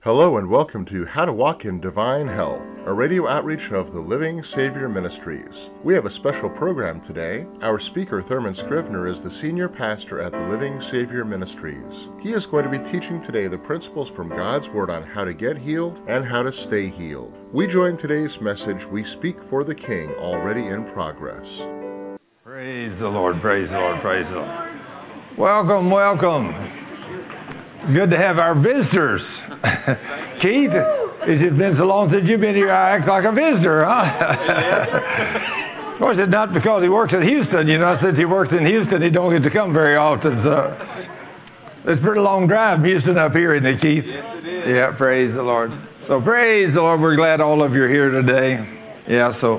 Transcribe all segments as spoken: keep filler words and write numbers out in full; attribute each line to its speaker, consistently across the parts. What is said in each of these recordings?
Speaker 1: Hello and welcome to How to Walk in Divine Health, a radio outreach of the Living Savior Ministries. We have a special program today. Our speaker, Thurman Scrivener, is the senior pastor at the Living Savior Ministries. He is going to be teaching today the principles from God's Word on how to get healed and how to stay healed. We join today's message, We Speak for the King, already in progress.
Speaker 2: Praise the Lord, praise the Lord, praise the Lord. Welcome, welcome. Good to have our visitors. Keith, it's been so long since you've been here, I act like a visitor, huh? Of course, it's not because he works in Houston. You know, since he works in Houston, he don't get to come very often. So it's a pretty long drive from Houston up here, isn't it, Keith?
Speaker 3: Yes, it is.
Speaker 2: Yeah, praise the Lord. So praise the Lord. We're glad all of you are here today. Yeah, so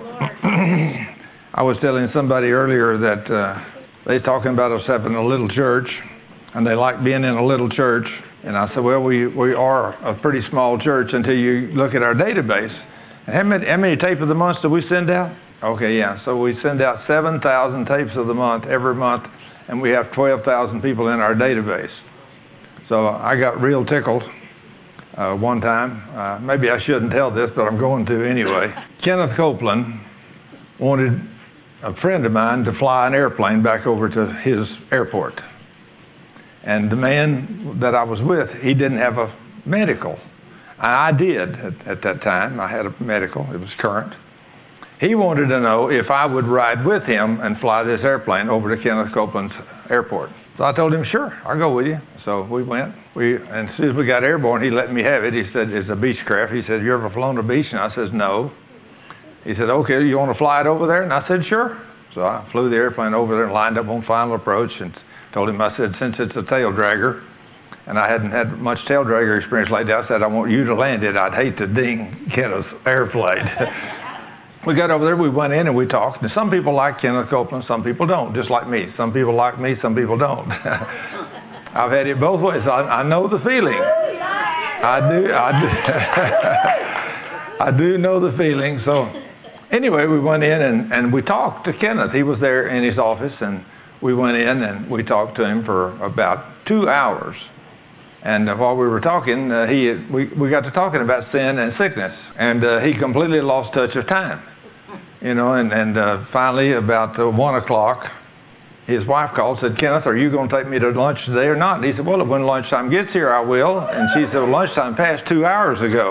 Speaker 2: I was telling somebody earlier that uh, they're talking about us having a little church, and they like being in a little church. And I said, well, we, we are a pretty small church until you look at our database. And how many, how many tapes of the month do we send out? Okay, yeah. So we send out seven thousand tapes of the month every month, and we have twelve thousand people in our database. So I got real tickled uh, one time. Uh, maybe I shouldn't tell this, but I'm going to anyway. Kenneth Copeland wanted a friend of mine to fly an airplane back over to his airport. And the man that I was with, he didn't have a medical. I did at, at that time. I had a medical. It was current. He wanted to know if I would ride with him and fly this airplane over to Kenneth Copeland's airport. So I told him, sure, I'll go with you. So we went. We and as soon as we got airborne, he let me have it. He said, it's a Beechcraft. He said, you ever flown a Beech? And I said, no. He said, okay, you want to fly it over there? And I said, sure. So I flew the airplane over there and lined up on final approach and told him, I said, since it's a tail dragger, and I hadn't had much tail dragger experience like that, I said, I want you to land it. I'd hate to ding Kenneth's airplane. We got over there, we went in and we talked. And some people like Kenneth Copeland, some people don't, just like me. Some people like me, some people don't. I've had it both ways. I, I know the feeling. I do. I do. I do know the feeling. So anyway, we went in and, and we talked to Kenneth. He was there in his office, and we went in and we talked to him for about two hours. And uh, while we were talking, uh, he we, we got to talking about sin and sickness. And uh, he completely lost touch of time. You know, and, and uh, finally, about uh, one o'clock, his wife called and said, Kenneth, are you going to take me to lunch today or not? And he said, well, when lunchtime gets here, I will. And she said, well, lunchtime passed two hours ago.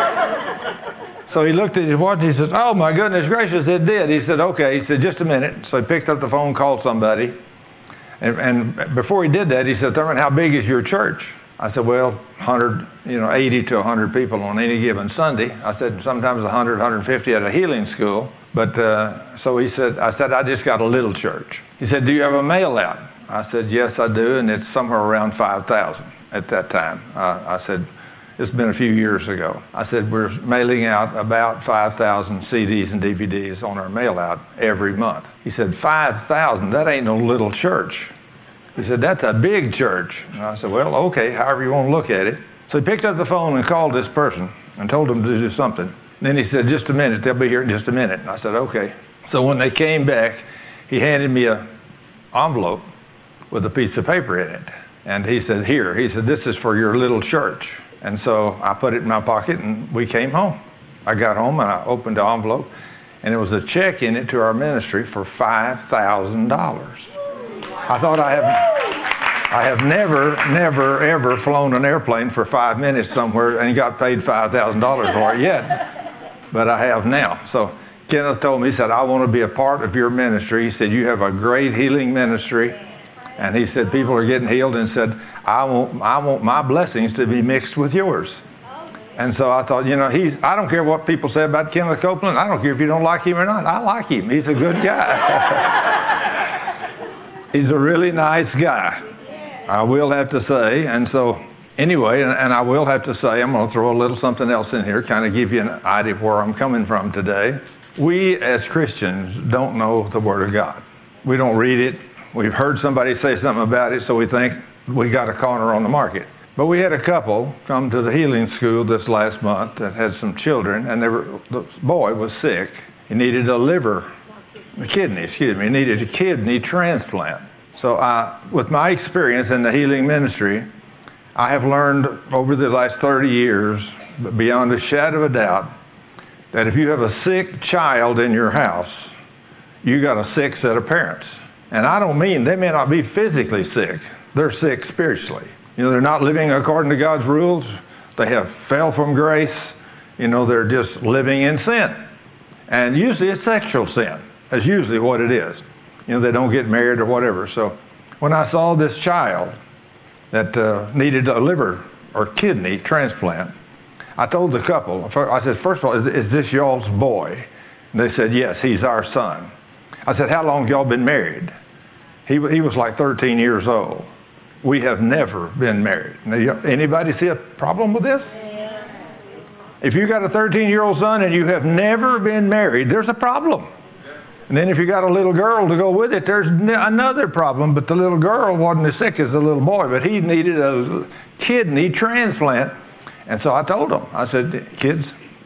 Speaker 2: So he looked at his watch, he says, oh my goodness gracious, it did. He said, okay. He said, just a minute. So he picked up the phone, called somebody. And, and before he did that, he said, Thurman, how big is your church? I said, well, one hundred, you know, eighty to one hundred people on any given Sunday. I said, sometimes one hundred, one hundred fifty at a healing school. But uh, so he said, I said, I just got a little church. He said, do you have a mail out? I said, yes, I do. And it's somewhere around five thousand at that time. Uh, I said, it's been a few years ago. I said, we're mailing out about five thousand C Ds and D V Ds on our mail out every month. He said, five thousand? That ain't no little church. He said, that's a big church. And I said, well, okay, however you want to look at it. So he picked up the phone and called this person and told them to do something. And then he said, just a minute, they'll be here in just a minute. And I said, okay. So when they came back, he handed me an envelope with a piece of paper in it. And he said, here, he said, this is for your little church. And so I put it in my pocket, and we came home. I got home, and I opened the envelope, and there was a check in it to our ministry for five thousand dollars. I thought I have, I have never, never, ever flown an airplane for five minutes somewhere and got paid five thousand dollars for it yet, but I have now. So Kenneth told me, he said, I want to be a part of your ministry. He said, you have a great healing ministry. And he said, people are getting healed, and said, I want, I want my blessings to be mixed with yours. And so I thought, you know, he's, I don't care what people say about Kenneth Copeland. I don't care if you don't like him or not. I like him. He's a good guy. He's a really nice guy, I will have to say. And so anyway, and, and I will have to say, I'm going to throw a little something else in here, kind of give you an idea of where I'm coming from today. We as Christians don't know the Word of God. We don't read it. We've heard somebody say something about it, so we think we got a corner on the market. But we had a couple come to the healing school this last month that had some children, and they were, the boy was sick. He needed a liver, a kidney, excuse me. He needed a kidney transplant. So I, with my experience in the healing ministry, I have learned over the last thirty years, beyond a shadow of a doubt, that if you have a sick child in your house, you got a sick set of parents. And I don't mean they may not be physically sick. They're sick spiritually. You know, they're not living according to God's rules. They have fell from grace. You know, they're just living in sin. And usually it's sexual sin. That's usually what it is. You know, they don't get married or whatever. So when I saw this child that uh, needed a liver or kidney transplant, I told the couple, I said, first of all, is, is this y'all's boy? And they said, yes, he's our son. I said, how long have y'all been married? He, he was like thirteen years old. We have never been married. Now, anybody see a problem with this? If you got a thirteen-year-old son and you have never been married, there's a problem. And then if you got a little girl to go with it, there's another problem. But the little girl wasn't as sick as the little boy, but he needed a kidney transplant. And so I told him, I said, kids,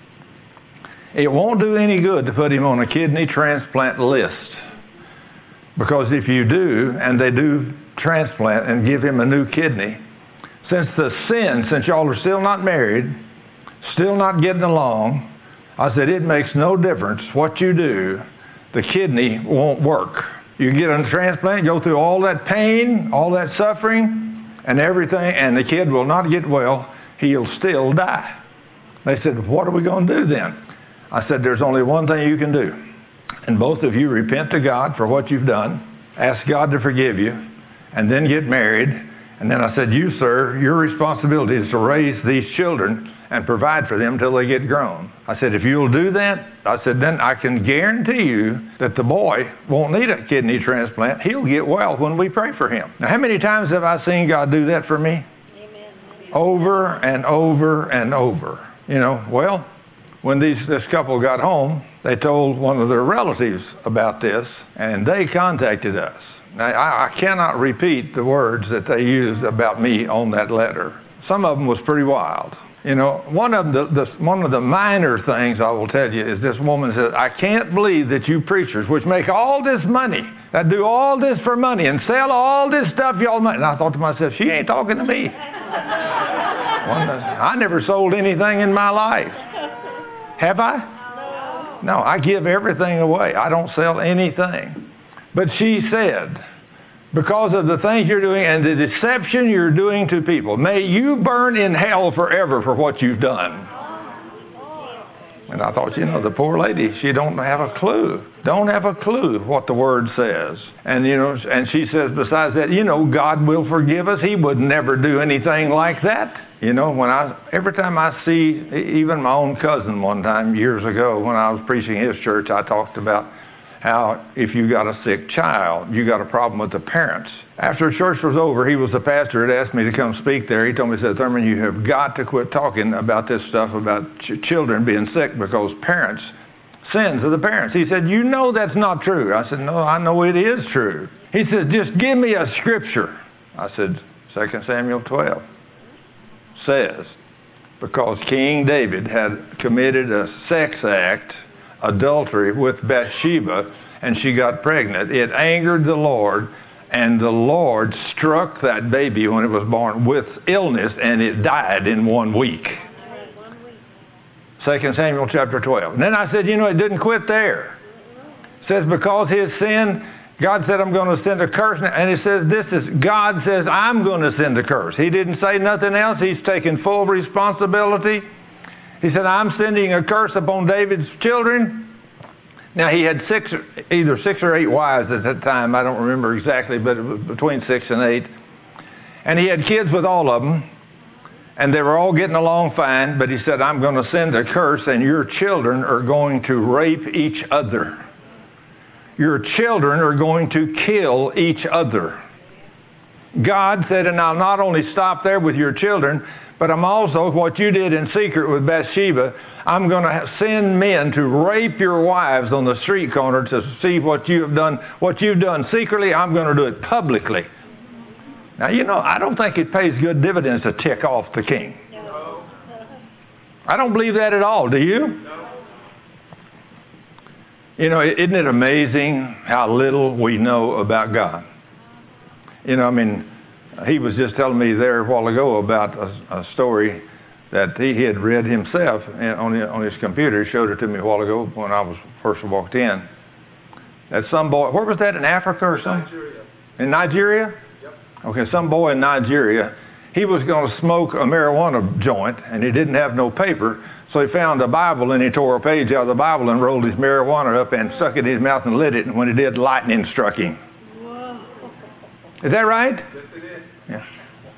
Speaker 2: it won't do any good to put him on a kidney transplant list. Because if you do, and they do transplant and give him a new kidney, since the sin, since y'all are still not married, still not getting along, I said, it makes no difference what you do. The kidney won't work. You get a transplant, go through all that pain, all that suffering, and everything, and the kid will not get well. He'll still die. They said, what are we going to do then? I said, there's only one thing you can do. And both of you repent to God for what you've done, ask God to forgive you, and then get married. And then I said, you, sir, your responsibility is to raise these children and provide for them till they get grown. I said, if you'll do that, I said, then I can guarantee you that the boy won't need a kidney transplant. He'll get well when we pray for him. Now, how many times have I seen God do that for me? Amen. Over and over and over. You know, well, when these, this couple got home, they told one of their relatives about this, and they contacted us. Now, I, I cannot repeat the words that they used about me on that letter. Some of them was pretty wild. You know, one of the, the one of the minor things I will tell you is this woman said, I can't believe that you preachers, which make all this money, that do all this for money and sell all this stuff y'all make. And I thought to myself, she ain't talking to me. I never sold anything in my life. Have I? No, I give everything away. I don't sell anything. But she said, because of the things you're doing and the deception you're doing to people, may you burn in hell forever for what you've done. And I thought, you know, the poor lady, she don't have a clue. Don't have a clue what the Word says. And, you know, and she says, besides that, you know, God will forgive us. He would never do anything like that. You know, when I, every time I see, even my own cousin one time years ago when I was preaching his church, I talked about how if you got a sick child, you got a problem with the parents. After church was over, he was the pastor that asked me to come speak there. He told me, he said, Thurman, you have got to quit talking about this stuff about ch- children being sick because parents, sins of the parents. He said, you know that's not true. I said, no, I know it is true. He said, just give me a scripture. I said, Second Samuel twelve says, because King David had committed a sex act, adultery with Bathsheba, and she got pregnant. It angered the Lord, and the Lord struck that baby when it was born with illness, and it died in one week. Second Samuel chapter twelve. And then I said, you know, it didn't quit there. It says, because his sin, God said, I'm going to send a curse. And it says, this is, God says, I'm going to send a curse. He didn't say nothing else. He's taking full responsibility. He said, I'm sending a curse upon David's children. Now, he had six, either six or eight wives at that time. I don't remember exactly, but it was between six and eight. And he had kids with all of them. And they were all getting along fine. But he said, I'm going to send a curse, and your children are going to rape each other. Your children are going to kill each other. God said, and I'll not only stop there with your children, but I'm also, what you did in secret with Bathsheba, I'm going to send men to rape your wives on the street corner to see what you have done. What you've done secretly, I'm going to do it publicly. Now, you know, I don't think it pays good dividends to tick off the king. No. I don't believe that at all. Do you? No. You know, isn't it amazing how little we know about God? You know, I mean, he was just telling me there a while ago about a, a story that he had read himself on, on his computer. He showed it to me a while ago when I was first walked in. That some boy, where was that, in Africa or something?
Speaker 3: Nigeria.
Speaker 2: In Nigeria?
Speaker 3: Yep.
Speaker 2: Okay, some boy in Nigeria, he was going to smoke a marijuana joint, and he didn't have no paper, so he found a Bible, and he tore a page out of the Bible and rolled his marijuana up and stuck it in his mouth and lit it, and when he did, lightning struck him.
Speaker 3: Whoa.
Speaker 2: Is that right?
Speaker 3: Yes, it is.
Speaker 2: Yeah.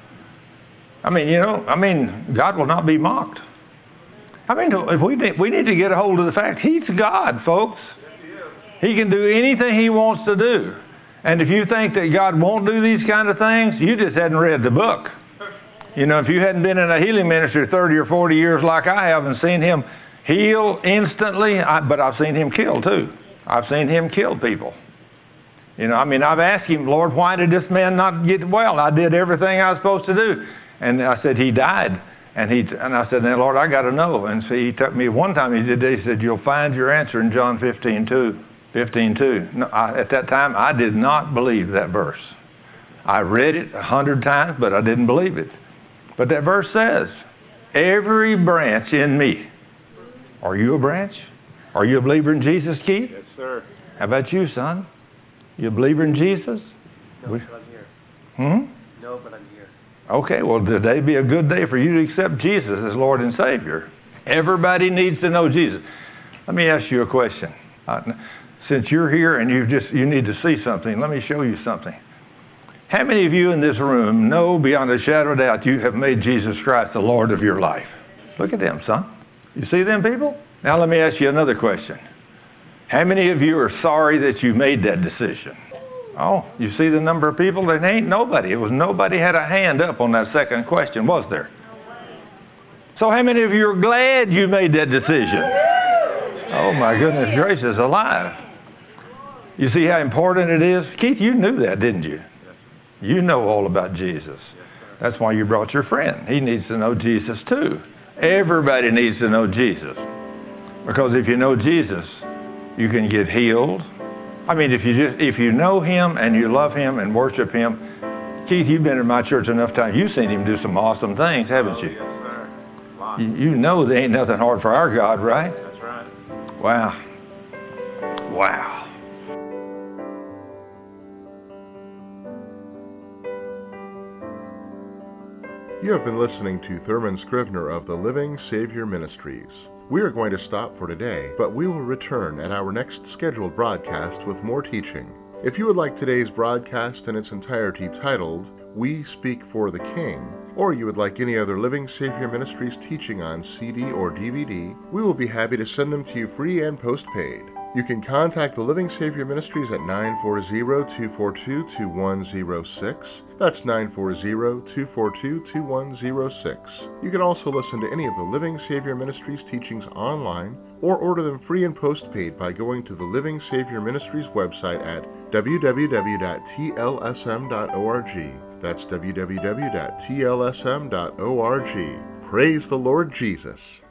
Speaker 2: I mean, you know, I mean, God will not be mocked. I mean, if we need, we need to get a hold of the fact He's God, folks.
Speaker 3: Yes, he is.
Speaker 2: He can do anything He wants to do. And if you think that God won't do these kind of things, you just hadn't read the book. You know, if you hadn't been in a healing ministry thirty or forty years like I have and seen Him heal instantly, I, but I've seen Him kill too. I've seen Him kill people. You know, I mean, I've asked Him, Lord, why did this man not get well? I did everything I was supposed to do. And I said, he died. And he and I said, now, Lord, I got to know. And so he took me one time, he did he said, you'll find your answer in John fifteen two. fifteen two. No, I, at that time, I did not believe that verse. I read it a hundred times, but I didn't believe it. But that verse says, every branch in me. Are you a branch? Are you a believer in Jesus, Keith?
Speaker 3: Yes, sir.
Speaker 2: How about you, son? You a believer in Jesus?
Speaker 4: No,
Speaker 2: We-
Speaker 4: but I'm here.
Speaker 2: Hmm?
Speaker 4: No, but I'm here.
Speaker 2: Okay, well, today be a good day for you to accept Jesus as Lord and Savior. Everybody needs to know Jesus. Let me ask you a question. Uh, since you're here and you just you need to see something, let me show you something. How many of you in this room know beyond a shadow of doubt you have made Jesus Christ the Lord of your life? Look at them, son. You see them people? Now let me ask you another question. How many of you are sorry that you made that decision? Oh, you see the number of people? There ain't nobody. It was nobody had a hand up on that second question, was there? So how many of you are glad you made that decision? Oh my goodness gracious alive. You see how important it is? Keith, you knew that, didn't you? You know all about Jesus. That's why you brought your friend. He needs to know Jesus too. Everybody needs to know Jesus. Because if you know Jesus, you can get healed. I mean, if you just if you know Him and you love Him and worship Him, Keith, you've been in my church enough times. You've seen Him do some awesome things, haven't you?
Speaker 3: Yes, sir. Lots.
Speaker 2: You, you know there ain't nothing hard for our God, right?
Speaker 3: That's right.
Speaker 2: Wow. Wow.
Speaker 1: You have been listening to Thurman Scrivener of the Living Savior Ministries. We are going to stop for today, but we will return at our next scheduled broadcast with more teaching. If you would like today's broadcast in its entirety titled, We Speak for the King, or you would like any other Living Savior Ministries teaching on C D or D V D, we will be happy to send them to you free and postpaid. You can contact the Living Savior Ministries at nine four zero, two four two, two one zero six. That's nine four zero, two four two, two one zero six. You can also listen to any of the Living Savior Ministries teachings online or order them free and postpaid by going to the Living Savior Ministries website at w w w dot t l s m dot org. That's w w w dot t l s m dot org. Praise the Lord Jesus.